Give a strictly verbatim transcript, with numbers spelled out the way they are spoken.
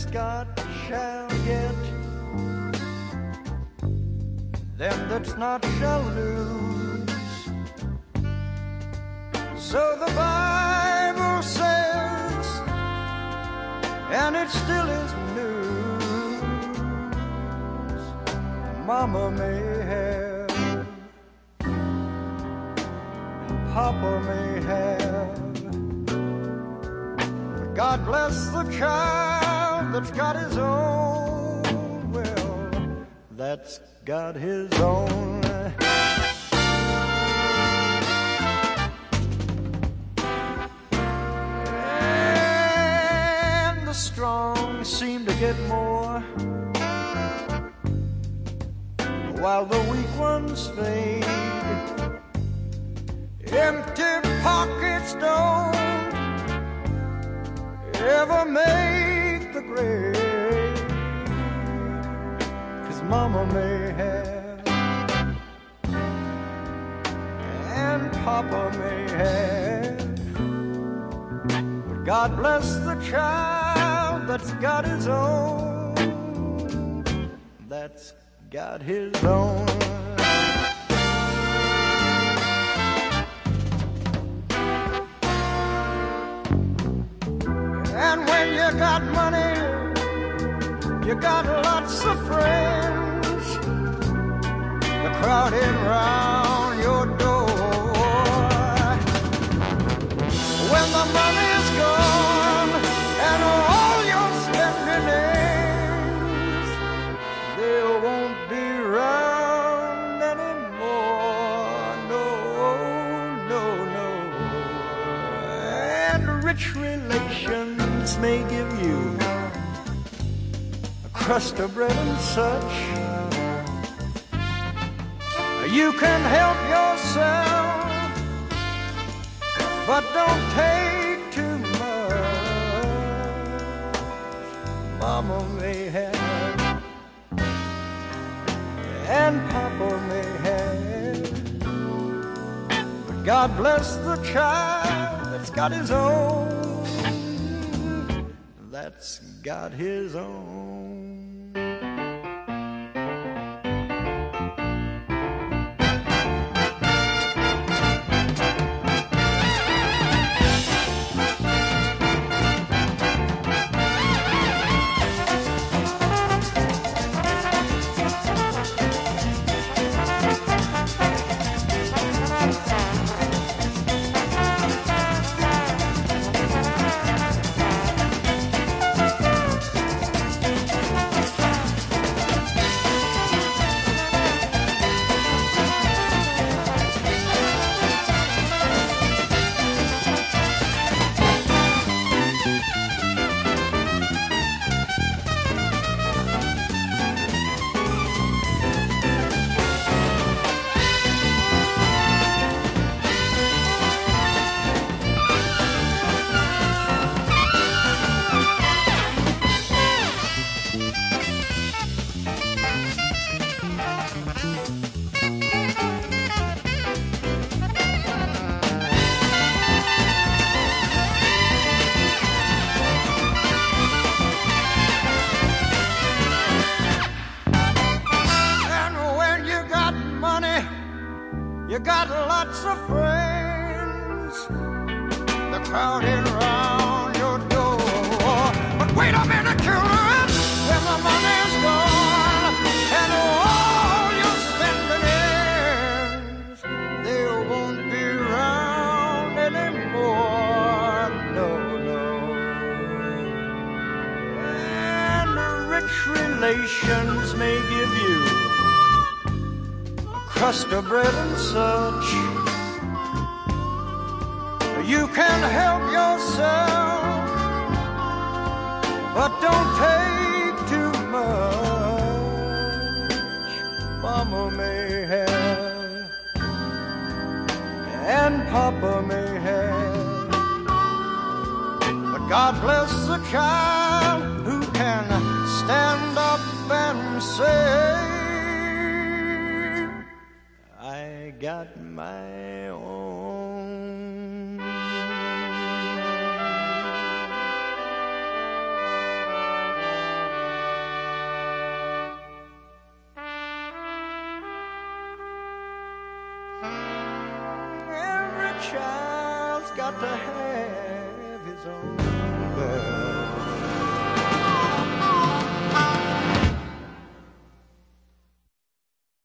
that's got shall get, them that's not shall lose. So the Bible says, and it still is news. Mama may have, and Papa may have, but God bless the child that's got his own. Well, that's got his own. And the strong seem to get more, while the weak ones fade. Empty pockets don't ever make the grade, 'cause Mama may have, and Papa may have, but God bless the child that's got his own, that's got his own. And when you got money, you got lots of friends, they're crowding round your door. When the money's gone and all your spending ends, they won't be round anymore. No, no, no. And rich relations may give you a crust of bread and such. You can help yourself, but don't take too much. Mama may have, and Papa may have, but God bless the child that's got his own, that's got his own. You got lots of friends, they're crowding around your door. But wait a minute, children, when the money's gone and all your spending ends, they won't be around anymore. No, no. And rich relations may give you crust of bread and such. You can help yourself, but don't take too much. Mama may have, and Papa may have, but God bless the child who can stand up and say, I got my own. child's got to have his own bed.